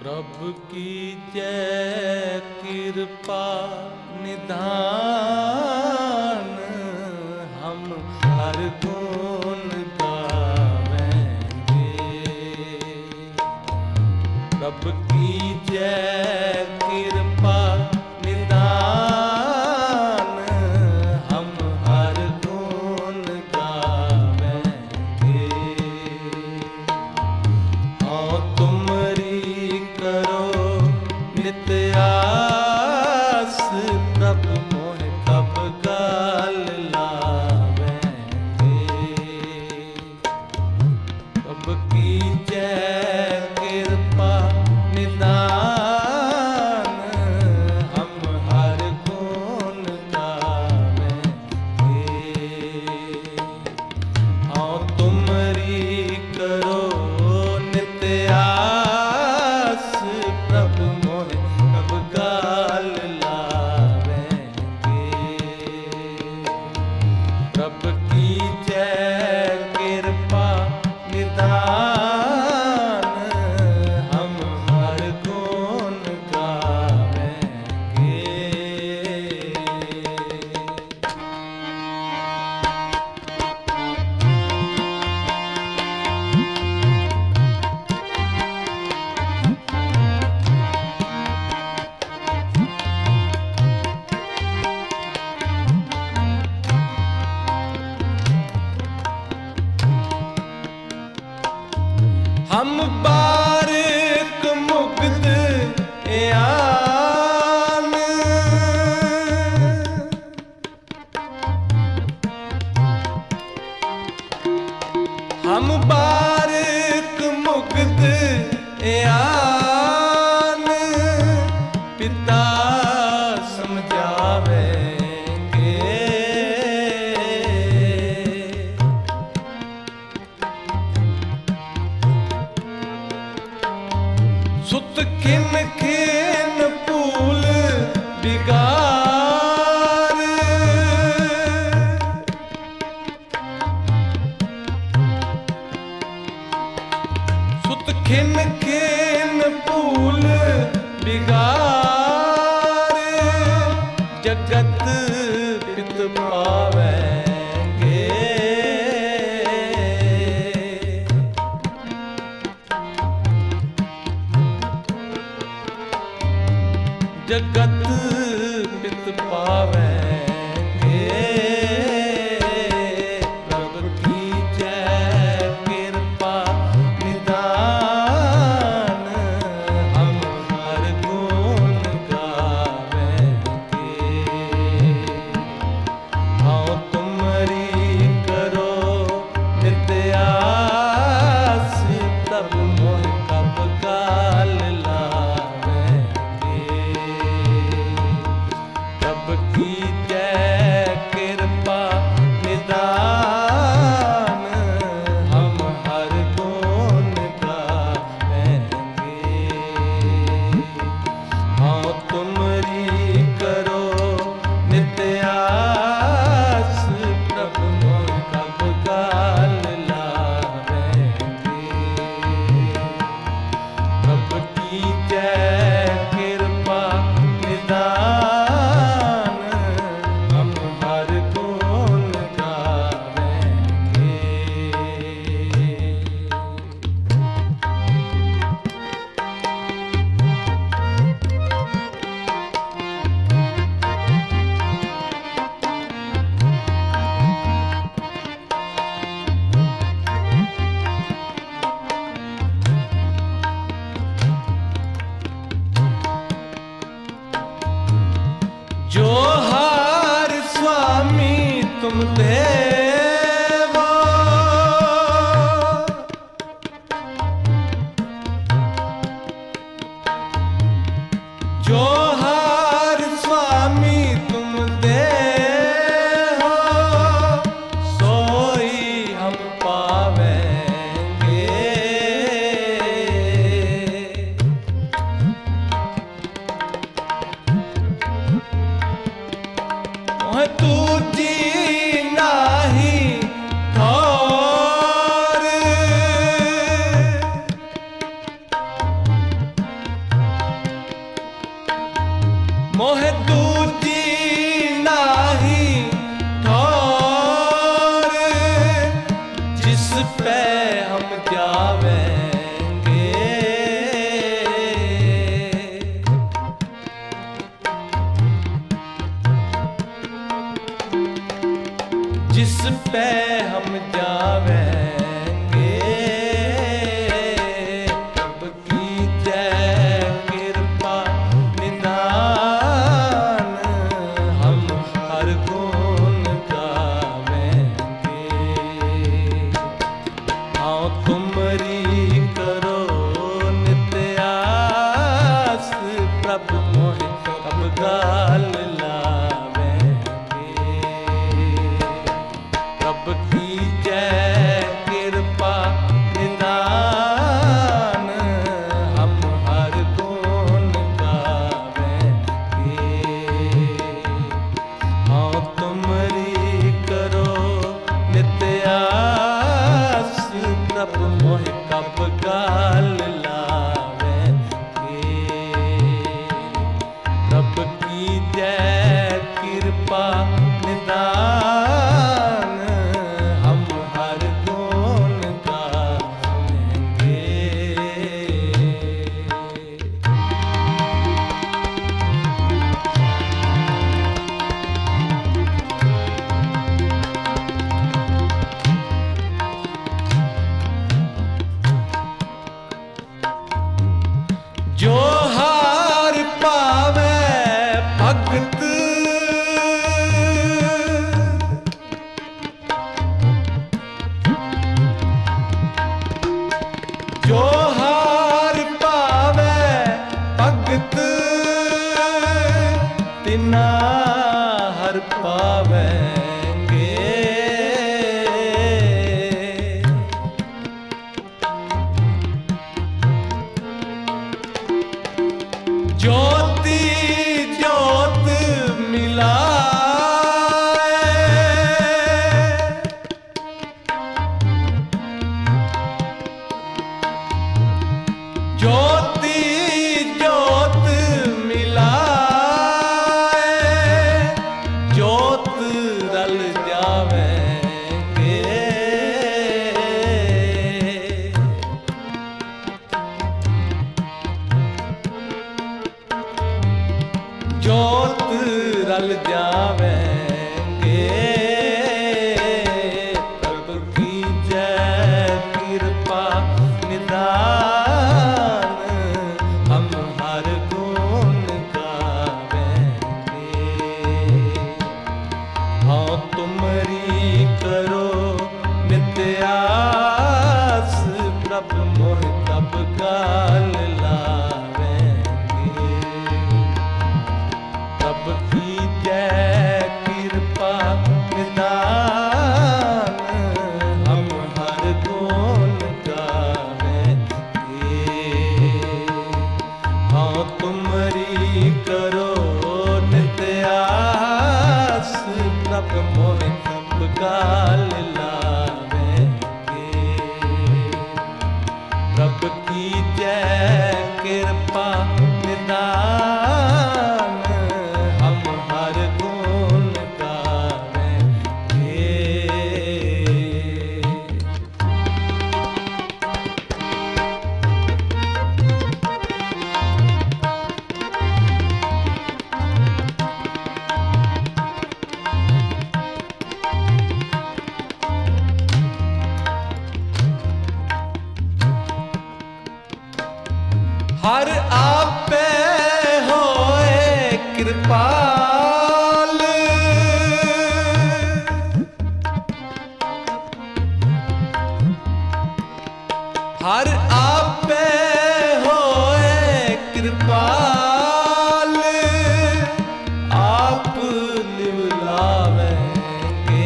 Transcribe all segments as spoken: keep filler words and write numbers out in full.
प्रभु की जय कृपा निधान, हम हर गुण गावेंगे। प्रभु की जय कृपा निधान, हम हर गुण गावेंगे। हाँ तुमरी करो नित आस, प्रभु मोह कब गाल लावेंगे। प्रभु की जय कृपा निदान, हम हर गुण गावेंगे। हाँ तुमरी करो नित आस, प्रभु मोह कब गाल लावेंगे। प्रभु की जय कृपा निदान, हम हर गुण गावेंगे। हम बारिक मुग्ध यान, हम बारिक मुग्ध यान, पिता समझावेंगे। सुत खिन खिन फूल बिगार, सुत खिन खिन फूल बिगार, जगत पित पावेंगे। जगत पित पावेंगे। प्रभु की जय कृपा निदान, हम हर गुण गावेंगे। हाँ तुमरी करो नित आस, तब मोह कब गाल लावेंगे। प्रभु की जय कृपा निदान, हम हर गुण गावेंगे। हाँ तुमरी करो नित आस, प्रभु मोह कब गाल लावेंगे। प्रभु की जय कृपा निदान, हम हर गुण गावेंगे। जोहार स्वामी तुम देवो, जोहार स्वामी तुम देहो, सोई हम पावेंगे। तू जी ना जोत रल जावेंगे। प्रभु की जय कृपा निदान हम हर गुण गावेंगे। हाँ तुमरी करो नित्य आस, प्रभु मोहि तब काल लावेंगे। प्रभु की जय कृपा निदान हम हर गुण गावेंगे। हाँ तुमरी करो नित्य आस, प्रभु मोहि तब काल लावेंगे। प्रभु की जय कृपा निदान हम हर गुण गावेंगे। हर आपे होए कृपाल, हर आपे होए कृपाल, आप लिवलावेंगे।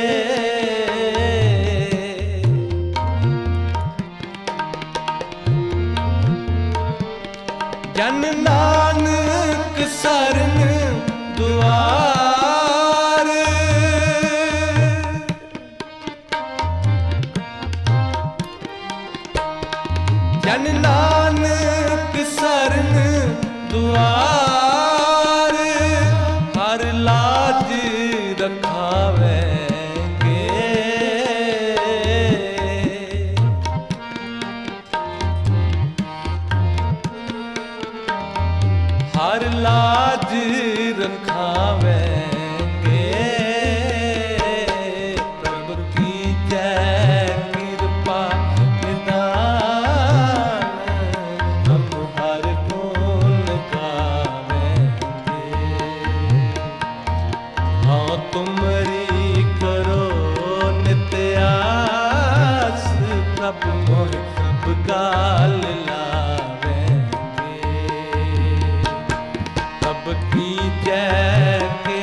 जन नानक सरन दुआर, जन नानक सरन दुआर हर लाज रखावेंगे। हर लाज रखावेंगे। प्रभु की जय कृपा निदान हम हर गुण गावेंगे। हाँ तुमरी करो नित्य आस, प्रभु मोहि तब काल लावेंगे। प्रभु की जय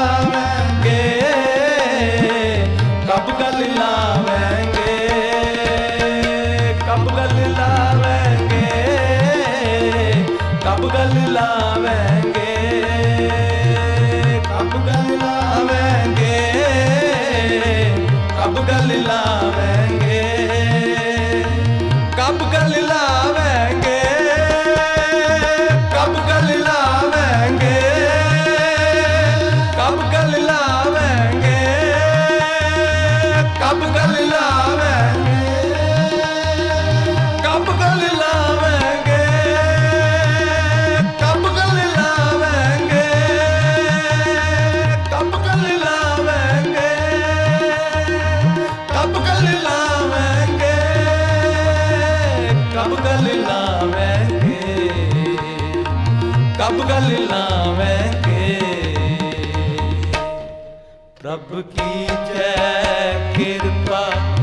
लावेंगे, कब गल लावेंगे, कब गल लावेंगे, कब गल लावेंगे, कब गल लावेंगे, कब गल लावेंगे, कब गल लावेंगे, कब गल लावेंगे, कब गल लावेंगे, कब गल लावेंगे, कब गल लावेंगे, कब गल लावेंगे, कब गल लावेंगे, कब गल लावेंगे, कब गल लावेंगे, कब गल लावेंगे। प्रभु की जय कृपा